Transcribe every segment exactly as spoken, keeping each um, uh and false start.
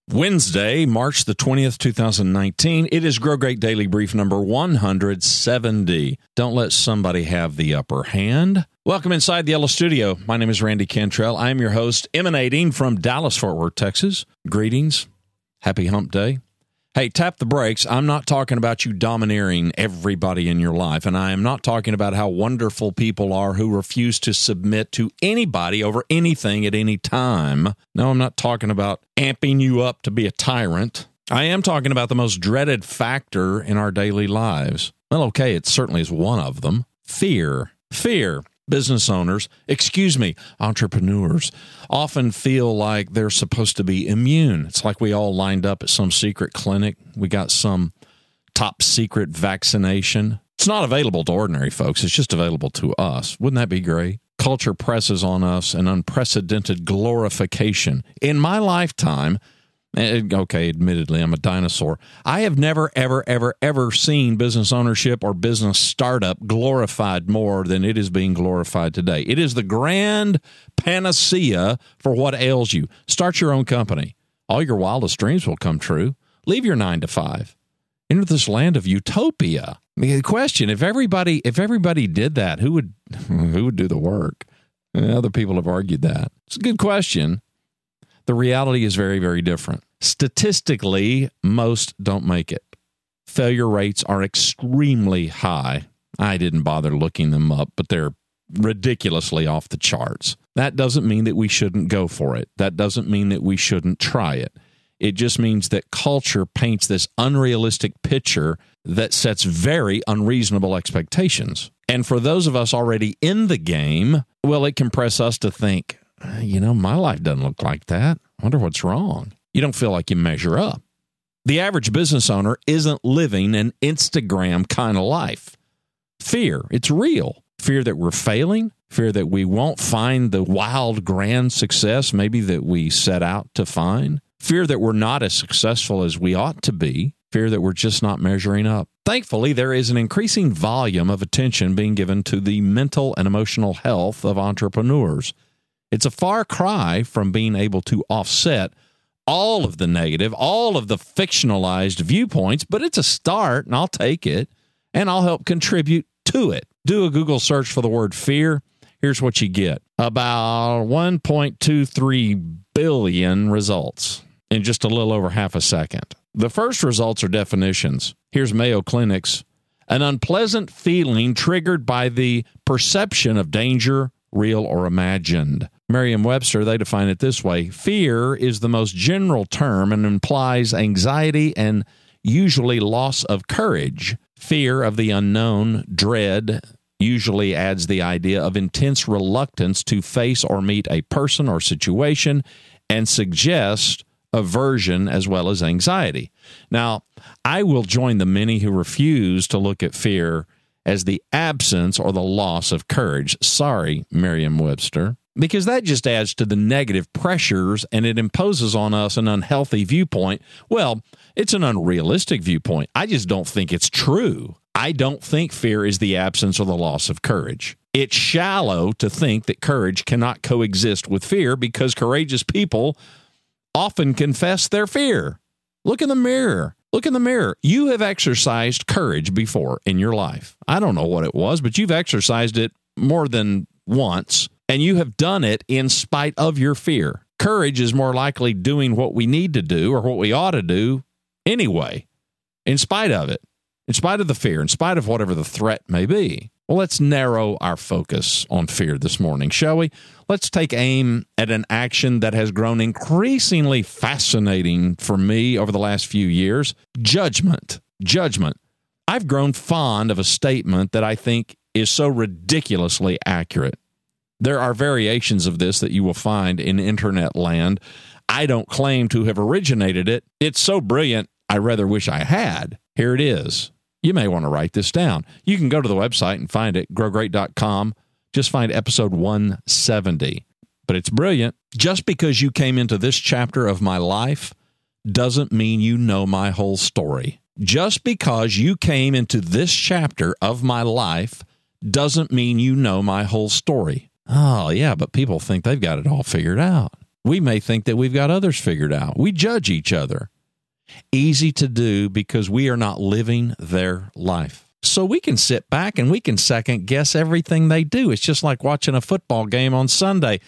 Wednesday, March the twentieth, two thousand nineteen. It is Grow Great Daily Brief number one hundred seventy. Don't let somebody have the upper hand. Welcome inside the Yellow Studio. My name is Randy Cantrell. I am your host, emanating from Dallas-Fort Worth, Texas. Greetings. Happy hump day. Hey, tap the brakes. I'm not talking about you domineering everybody in your life, and I am not talking about how wonderful people are who refuse to submit to anybody over anything at any time. No, I'm not talking about amping you up to be a tyrant. I am talking about the most dreaded factor in our daily lives. Well, okay, it certainly is one of them. Fear. Fear. Business owners, excuse me, entrepreneurs, often feel like they're supposed to be immune. It's like we all lined up at some secret clinic. We got some top secret vaccination. It's not available to ordinary folks. It's just available to us. Wouldn't that be great? Culture presses on us an unprecedented glorification. In my lifetime, okay, admittedly, I'm a dinosaur. I have never, ever, ever, ever seen business ownership or business startup glorified more than it is being glorified today. It is the grand panacea for what ails you. Start your own company. All your wildest dreams will come true. Leave your nine to five. Enter this land of utopia. I mean, the question, if everybody, if everybody did that, who would, who would do the work? Other people have argued that. It's a good question. The reality is very, very different. Statistically, most don't make it. Failure rates are extremely high. I didn't bother looking them up, but they're ridiculously off the charts. That doesn't mean that we shouldn't go for it. That doesn't mean that we shouldn't try it. It just means that culture paints this unrealistic picture that sets very unreasonable expectations. And for those of us already in the game, well, it can press us to think, you know, my life doesn't look like that. I wonder what's wrong. You don't feel like you measure up. The average business owner isn't living an Instagram kind of life. Fear, it's real. Fear that we're failing, fear that we won't find the wild, grand success maybe that we set out to find, fear that we're not as successful as we ought to be, fear that we're just not measuring up. Thankfully, there is an increasing volume of attention being given to the mental and emotional health of entrepreneurs. It's a far cry from being able to offset all of the negative, all of the fictionalized viewpoints, but it's a start, and I'll take it, and I'll help contribute to it. Do a Google search for the word fear. Here's what you get. About one point two three billion results in just a little over half a second. The first results are definitions. Here's Mayo Clinic's. An unpleasant feeling triggered by the perception of danger, real or imagined. Merriam-Webster, they define it this way. Fear is the most general term and implies anxiety and usually loss of courage. Fear of the unknown, dread, usually adds the idea of intense reluctance to face or meet a person or situation and suggests aversion as well as anxiety. Now, I will join the many who refuse to look at fear as the absence or the loss of courage. Sorry, Merriam-Webster. Because that just adds to the negative pressures and it imposes on us an unhealthy viewpoint. Well, it's an unrealistic viewpoint. I just don't think it's true. I don't think fear is the absence or the loss of courage. It's shallow to think that courage cannot coexist with fear because courageous people often confess their fear. Look in the mirror. Look in the mirror. You have exercised courage before in your life. I don't know what it was, but you've exercised it more than once. And you have done it in spite of your fear. Courage is more likely doing what we need to do or what we ought to do anyway, in spite of it, in spite of the fear, in spite of whatever the threat may be. Well, let's narrow our focus on fear this morning, shall we? Let's take aim at an action that has grown increasingly fascinating for me over the last few years. Judgment. Judgment. I've grown fond of a statement that I think is so ridiculously accurate. There are variations of this that you will find in internet land. I don't claim to have originated it. It's so brilliant, I rather wish I had. Here it is. You may want to write this down. You can go to the website and find it, grow great dot com. Just find episode one seventy. But it's brilliant. Just because you came into this chapter of my life doesn't mean you know my whole story. Just because you came into this chapter of my life doesn't mean you know my whole story. Oh, yeah, but people think they've got it all figured out. We may think that we've got others figured out. We judge each other. Easy to do because we are not living their life. So we can sit back and we can second guess everything they do. It's just like watching a football game on Sunday.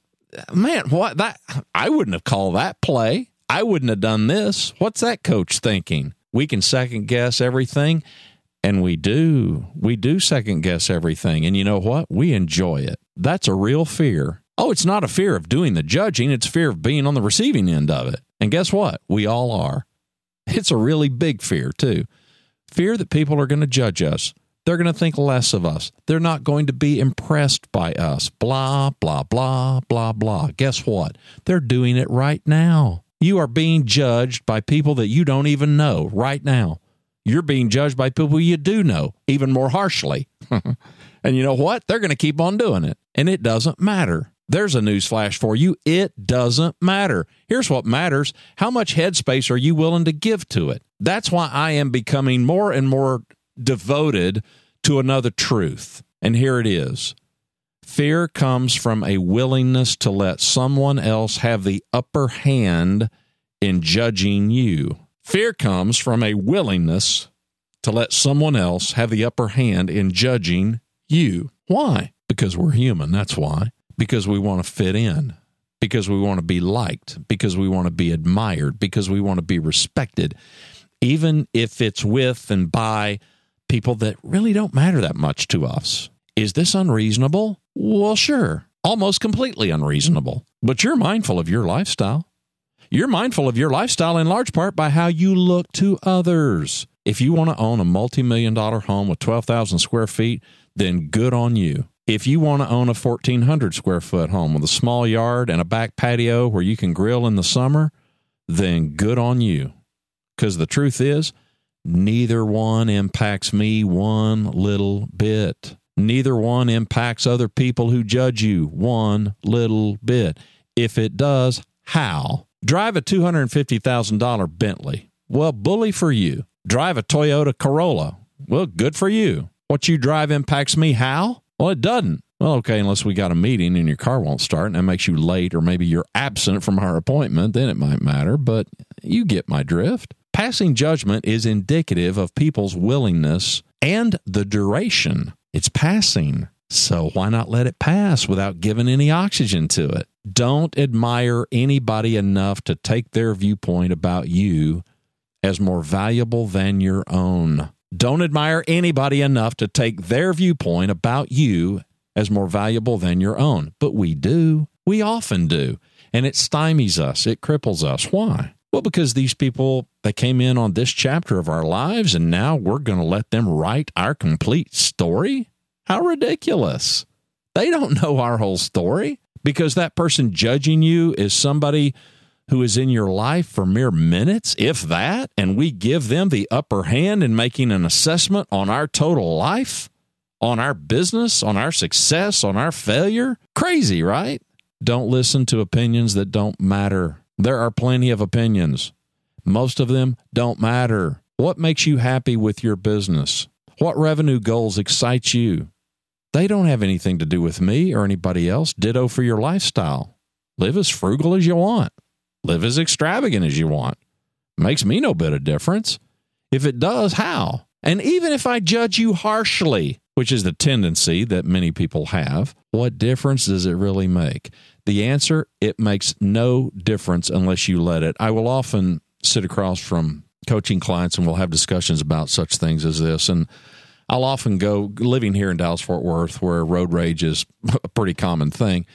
Man, what that I wouldn't have called that play. I wouldn't have done this. What's that coach thinking? We can second guess everything, and we do. We do second guess everything. And you know what? We enjoy it. That's a real fear. Oh, it's not a fear of doing the judging. It's fear of being on the receiving end of it. And guess what? We all are. It's a really big fear, too. Fear that people are going to judge us. They're going to think less of us. They're not going to be impressed by us. Blah, blah, blah, blah, blah. Guess what? They're doing it right now. You are being judged by people that you don't even know right now. You're being judged by people you do know, even more harshly. And you know what? They're going to keep on doing it. And it doesn't matter. There's a news flash for you. It doesn't matter. Here's what matters. How much headspace are you willing to give to it? That's why I am becoming more and more devoted to another truth. And here it is. Fear comes from a willingness to let someone else have the upper hand in judging you. Fear comes from a willingness to let someone else have the upper hand in judging you. Why? Because we're human, that's why. Because we want to fit in. Because we want to be liked. Because we want to be admired. Because we want to be respected. Even if it's with and by people that really don't matter that much to us. Is this unreasonable? Well, sure. Almost completely unreasonable. But you're mindful of your lifestyle. You're mindful of your lifestyle in large part by how you look to others. If you want to own a multi-million dollar home with twelve thousand square feet, then good on you. If you want to own a fourteen hundred square foot home with a small yard and a back patio where you can grill in the summer, then good on you. Because the truth is, neither one impacts me one little bit. Neither one impacts other people who judge you one little bit. If it does, how? Drive a two hundred fifty thousand dollars Bentley. Well, bully for you. Drive a Toyota Corolla. Well, good for you. What you drive impacts me how? Well, it doesn't. Well, okay, unless we got a meeting and your car won't start and that makes you late or maybe you're absent from our appointment, then it might matter, but you get my drift. Passing judgment is indicative of people's willingness and the duration. It's passing, so why not let it pass without giving any oxygen to it? Don't admire anybody enough to take their viewpoint about you as more valuable than your own. Don't admire anybody enough to take their viewpoint about you as more valuable than your own. But we do. We often do. And it stymies us. It cripples us. Why? Well, because these people, they came in on this chapter of our lives, and now we're going to let them write our complete story? How ridiculous. They don't know our whole story. Because that person judging you is somebody who is in your life for mere minutes, if that, and we give them the upper hand in making an assessment on our total life, on our business, on our success, on our failure. Crazy, right? Don't listen to opinions that don't matter. There are plenty of opinions. Most of them don't matter. What makes you happy with your business? What revenue goals excite you? They don't have anything to do with me or anybody else. Ditto for your lifestyle. Live as frugal as you want. Live as extravagant as you want. Makes me no bit of difference. If it does, how? And even if I judge you harshly, which is the tendency that many people have, what difference does it really make? The answer, it makes no difference unless you let it. I will often sit across from coaching clients and we'll have discussions about such things as this. And I'll often go, living here in Dallas-Fort Worth, where road rage is a pretty common thing,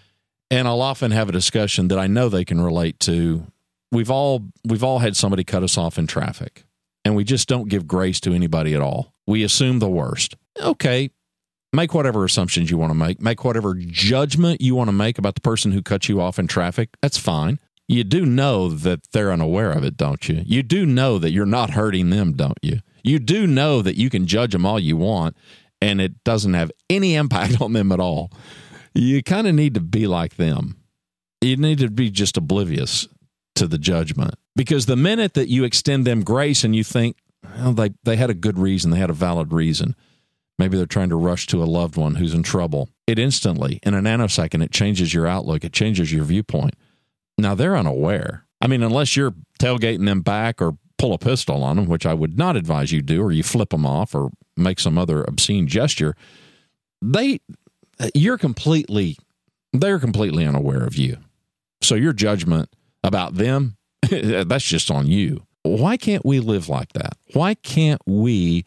and I'll often have a discussion that I know they can relate to. We've all we've all had somebody cut us off in traffic, and we just don't give grace to anybody at all. We assume the worst. Okay, make whatever assumptions you want to make. Make whatever judgment you want to make about the person who cut you off in traffic. That's fine. You do know that they're unaware of it, don't you? You do know that you're not hurting them, don't you? You do know that you can judge them all you want, and it doesn't have any impact on them at all. You kind of need to be like them. You need to be just oblivious to the judgment. Because the minute that you extend them grace and you think, well, they, they had a good reason, they had a valid reason, maybe they're trying to rush to a loved one who's in trouble, it instantly, in a nanosecond, it changes your outlook, it changes your viewpoint. Now, they're unaware. I mean, unless you're tailgating them back or pull a pistol on them, which I would not advise you do, or you flip them off or make some other obscene gesture, they, you're completely, they're completely unaware of you. So your judgment about them, that's just on you. Why can't we live like that? Why can't we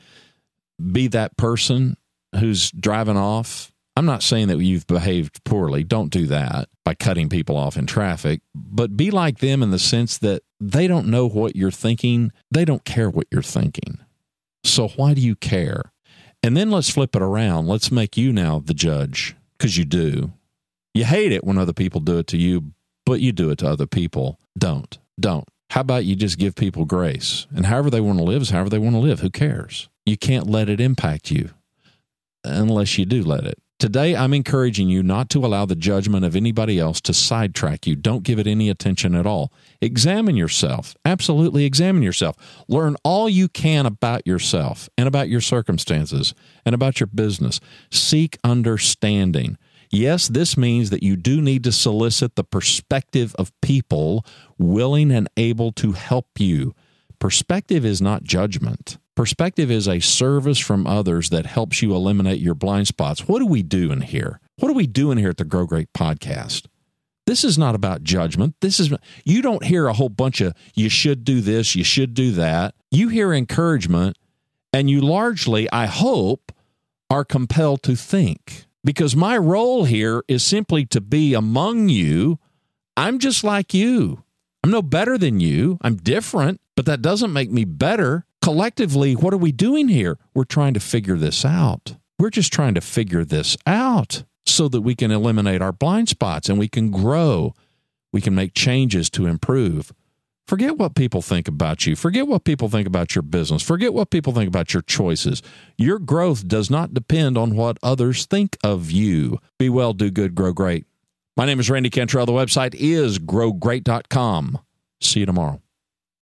be that person who's driving off? I'm not saying that you've behaved poorly. Don't do that by cutting people off in traffic, but be like them in the sense that they don't know what you're thinking. They don't care what you're thinking. So why do you care? And then let's flip it around. Let's make you now the judge, because you do. You hate it when other people do it to you, but you do it to other people. Don't. Don't. How about you just give people grace? And however they want to live is however they want to live. Who cares? You can't let it impact you unless you do let it. Today, I'm encouraging you not to allow the judgment of anybody else to sidetrack you. Don't give it any attention at all. Examine yourself. Absolutely examine yourself. Learn all you can about yourself and about your circumstances and about your business. Seek understanding. Yes, this means that you do need to solicit the perspective of people willing and able to help you. Perspective is not judgment. Perspective is a service from others that helps you eliminate your blind spots. What are we doing here? What are we doing here at the Grow Great podcast? This is not about judgment. This is, you don't hear a whole bunch of, you should do this, you should do that. You hear encouragement, and you largely, I hope, are compelled to think. Because my role here is simply to be among you. I'm just like you. I'm no better than you. I'm different, but that doesn't make me better. Collectively, what are we doing here? We're trying to figure this out. We're just trying to figure this out so that we can eliminate our blind spots and we can grow. We can make changes to improve. Forget what people think about you. Forget what people think about your business. Forget what people think about your choices. Your growth does not depend on what others think of you. Be well, do good, grow great. My name is Randy Cantrell. The website is grow great dot com. See you tomorrow.